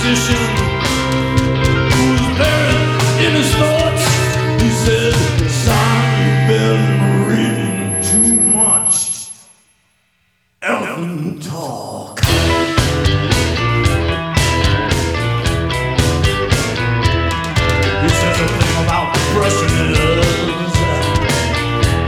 musician who was buried in his thoughts. He said, son, you've been reading too much elephant talk.